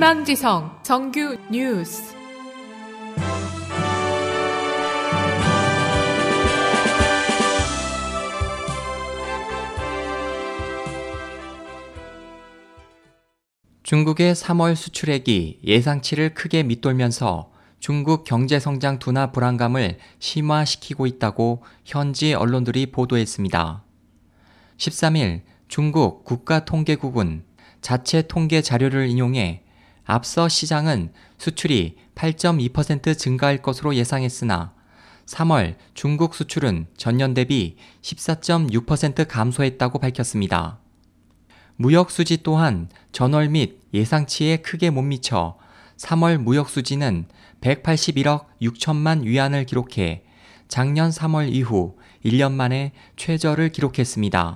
희망지성 정규 뉴스. 중국의 3월 수출액이 예상치를 크게 밑돌면서 중국 경제성장 둔화 불안감을 심화시키고 있다고 현지 언론들이 보도했습니다. 13일 중국 국가통계국은 자체 통계 자료를 인용해 앞서 시장은 수출이 8.2% 증가할 것으로 예상했으나 3월 중국 수출은 전년 대비 14.6% 감소했다고 밝혔습니다. 무역 수지 또한 전월 및 예상치에 크게 못 미쳐 3월 무역 수지는 181억 6천만 위안을 기록해 작년 3월 이후 1년 만에 최저를 기록했습니다.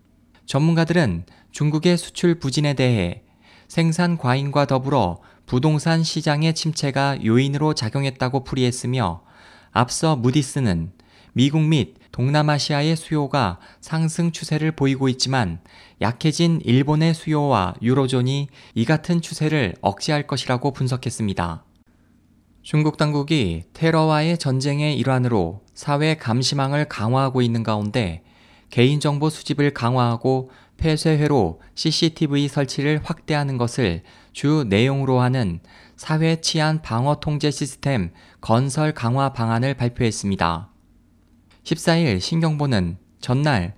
전문가들은 중국의 수출 부진에 대해 생산 과잉과 더불어 부동산 시장의 침체가 요인으로 작용했다고 풀이했으며 앞서 무디스는 미국 및 동남아시아의 수요가 상승 추세를 보이고 있지만 약해진 일본의 수요와 유로존이 이 같은 추세를 억제할 것이라고 분석했습니다. 중국 당국이 테러와의 전쟁의 일환으로 사회 감시망을 강화하고 있는 가운데 개인정보 수집을 강화하고 폐쇄회로 CCTV 설치를 확대하는 것을 주 내용으로 하는 사회 치안 방어 통제 시스템 건설 강화 방안을 발표했습니다. 14일 신경보는 전날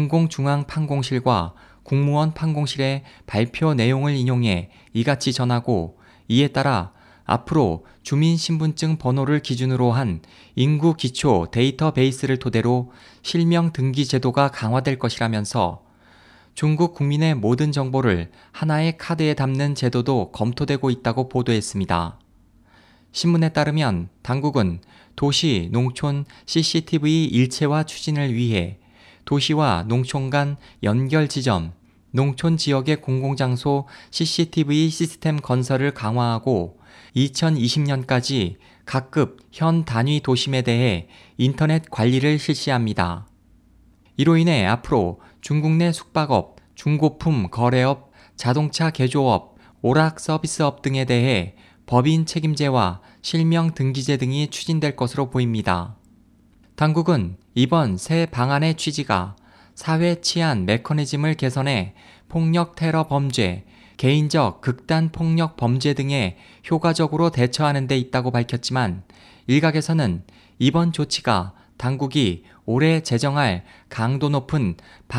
중공중앙판공실과 국무원 판공실의 발표 내용을 인용해 이같이 전하고 이에 따라 앞으로 주민신분증 번호를 기준으로 한 인구 기초 데이터베이스를 토대로 실명 등기 제도가 강화될 것이라면서 중국 국민의 모든 정보를 하나의 카드에 담는 제도도 검토되고 있다고 보도했습니다. 신문에 따르면 당국은 도시, 농촌 CCTV 일체화 추진을 위해 도시와 농촌 간 연결 지점, 농촌 지역의 공공장소 CCTV 시스템 건설을 강화하고 2020년까지 각급 현 단위 도심에 대해 인터넷 관리를 실시합니다. 이로 인해 앞으로 중국 내 숙박업, 중고품 거래업, 자동차 개조업, 오락 서비스업 등에 대해 법인 책임제와 실명 등기제 등이 추진될 것으로 보입니다. 당국은 이번 새 방안의 취지가 사회 치안 메커니즘을 개선해 폭력 테러 범죄, 개인적 극단 폭력 범죄 등에 효과적으로 대처하는 데 있다고 밝혔지만 일각에서는 이번 조치가 당국이 올해 제정할 강도 높은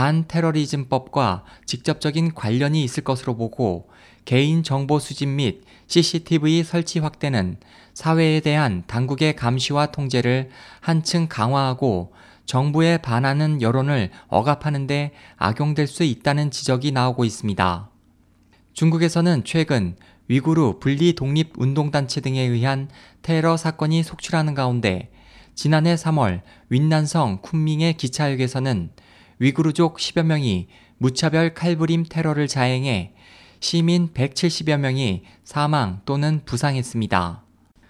반테러리즘법과 직접적인 관련이 있을 것으로 보고 개인정보 수집 및 CCTV 설치 확대는 사회에 대한 당국의 감시와 통제를 한층 강화하고 정부에 반하는 여론을 억압하는 데 악용될 수 있다는 지적이 나오고 있습니다. 중국에서는 최근 위구르 분리독립운동단체 등에 의한 테러 사건이 속출하는 가운데 지난해 3월 윈난성 쿤밍의 기차역에서는 위구르족 10여 명이 무차별 칼부림 테러를 자행해 시민 170여 명이 사망 또는 부상했습니다.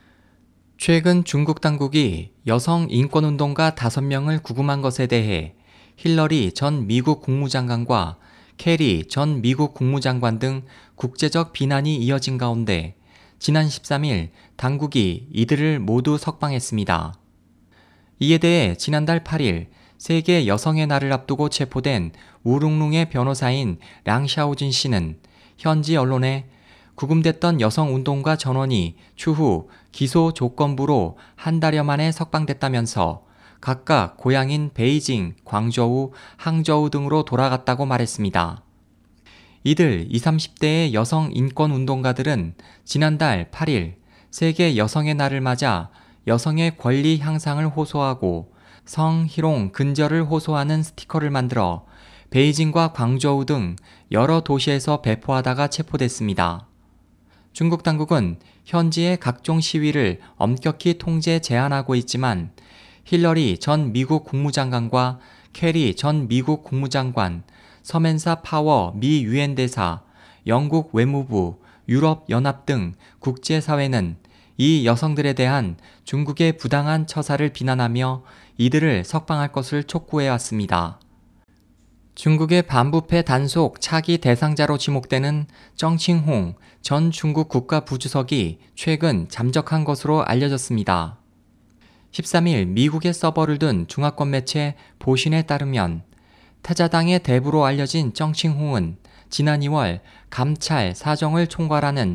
최근 중국 당국이 여성 인권운동가 5명을 구금한 것에 대해 힐러리 전 미국 국무장관과 캐리 전 미국 국무장관 등 국제적 비난이 이어진 가운데 지난 13일 당국이 이들을 모두 석방했습니다. 이에 대해 지난달 8일 세계 여성의 날을 앞두고 체포된 우룽룽의 변호사인 랑샤오진 씨는 현지 언론에 구금됐던 여성운동가 전원이 추후 기소 조건부로 한 달여 만에 석방됐다면서 각각 고향인 베이징, 광저우, 항저우 등으로 돌아갔다고 말했습니다. 이들 20, 30대의 여성 인권운동가들은 지난달 8일 세계 여성의 날을 맞아 여성의 권리 향상을 호소하고 성희롱 근절을 호소하는 스티커를 만들어 베이징과 광저우 등 여러 도시에서 배포하다가 체포됐습니다. 중국 당국은 현지의 각종 시위를 엄격히 통제 제한하고 있지만 힐러리 전 미국 국무장관과 캐리 전 미국 국무장관, 서멘사 파워 미 유엔 대사, 영국 외무부, 유럽연합 등 국제사회는 이 여성들에 대한 중국의 부당한 처사를 비난하며 이들을 석방할 것을 촉구해왔습니다. 중국의 반부패 단속 차기 대상자로 지목되는 정칭홍 전 중국 국가부주석이 최근 잠적한 것으로 알려졌습니다. 13일 미국의 서버를 둔 중화권 매체 보신에 따르면 타자당의 대부로 알려진 정칭홍은 지난 2월 감찰 사정을 총괄하는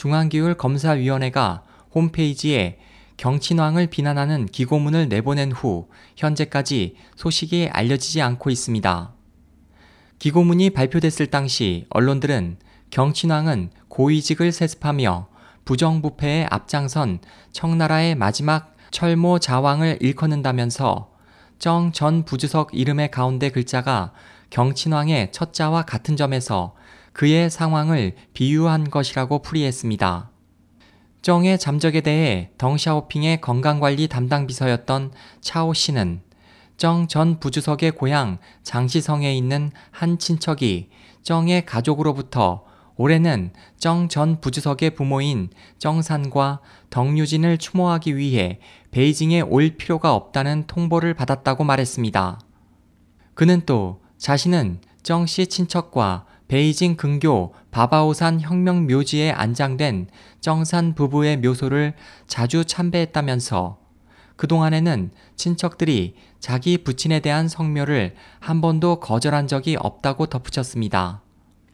중앙기율검사위원회가 홈페이지에 경친왕을 비난하는 기고문을 내보낸 후 현재까지 소식이 알려지지 않고 있습니다. 기고문이 발표됐을 당시 언론들은 경친왕은 고위직을 세습하며 부정부패에 앞장선 청나라의 마지막 철모 자왕을 일컫는다면서 정 전 부주석 이름의 가운데 글자가 경친왕의 첫자와 같은 점에서 그의 상황을 비유한 것이라고 풀이했습니다. 정의 잠적에 대해 덩샤오핑의 건강관리 담당 비서였던 차오 씨는 정 전 부주석의 고향 장시성에 있는 한 친척이 정의 가족으로부터 올해는 정 전 부주석의 부모인 정산과 덩유진을 추모하기 위해 베이징에 올 필요가 없다는 통보를 받았다고 말했습니다. 그는 또 자신은 정 씨 친척과 베이징 근교 바바오산 혁명묘지에 안장된 정산 부부의 묘소를 자주 참배했다면서 그동안에는 친척들이 자기 부친에 대한 성묘를 한 번도 거절한 적이 없다고 덧붙였습니다.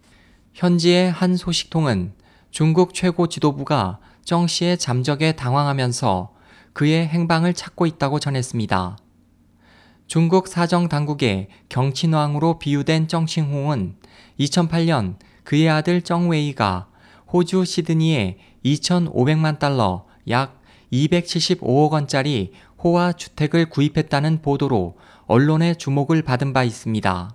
현지의 한 소식통은 중국 최고 지도부가 정 씨의 잠적에 당황하면서 그의 행방을 찾고 있다고 전했습니다. 중국 사정당국의 경친왕으로 비유된 정칭홍은 2008년 그의 아들 정웨이가 호주 시드니에 2,500만 달러 약 275억 원짜리 호화 주택을 구입했다는 보도로 언론의 주목을 받은 바 있습니다.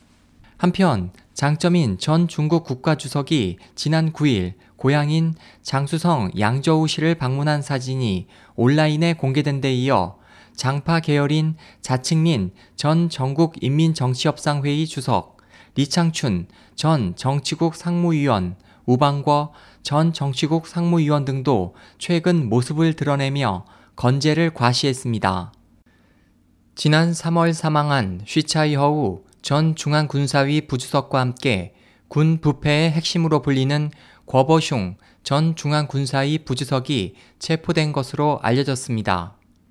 한편 장점인 전 중국 국가주석이 지난 9일 고향인 장쑤성 양저우시를 방문한 사진이 온라인에 공개된 데 이어 장파 계열인 자칭민 전 전국인민정치협상회의 주석, 리창춘 전 정치국 상무위원, 우방궈 전 정치국 상무위원 등도 최근 모습을 드러내며 건재를 과시했습니다. 지난 3월 사망한 쉬차이허우 전 중앙군사위 부주석과 함께 군 부패의 핵심으로 불리는 궈버슝 전 중앙군사위 부주석이 체포된 것으로 알려졌습니다.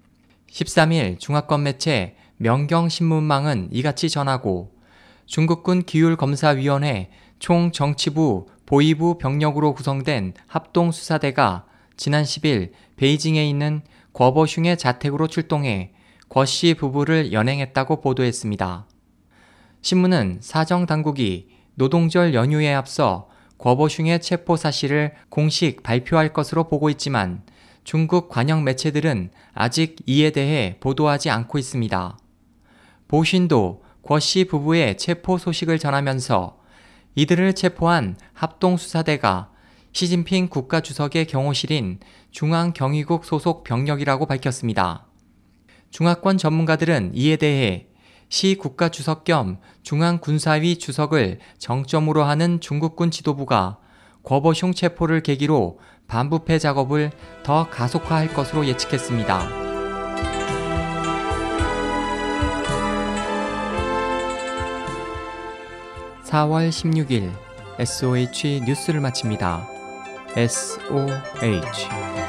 13일 중화권 매체 명경신문망은 이같이 전하고 중국군 기율검사위원회 총정치부 보위부 병력으로 구성된 합동수사대가 지난 10일 베이징에 있는 궈버슝의 자택으로 출동해 궈 씨 부부를 연행했다고 보도했습니다. 신문은 사정당국이 노동절 연휴에 앞서 궈버슝의 체포 사실을 공식 발표할 것으로 보고 있지만 중국 관영 매체들은 아직 이에 대해 보도하지 않고 있습니다. 보신도 궈 씨 부부의 체포 소식을 전하면서 이들을 체포한 합동수사대가 시진핑 국가주석의 경호실인 중앙경위국 소속 병력이라고 밝혔습니다. 중화권 전문가들은 이에 대해 시 국가주석 겸 중앙군사위 주석을 정점으로 하는 중국군 지도부가 궈버슝 체포를 계기로 반부패 작업을 더 가속화할 것으로 예측했습니다. (4월 16일) SOH 뉴스를 마칩니다. SOH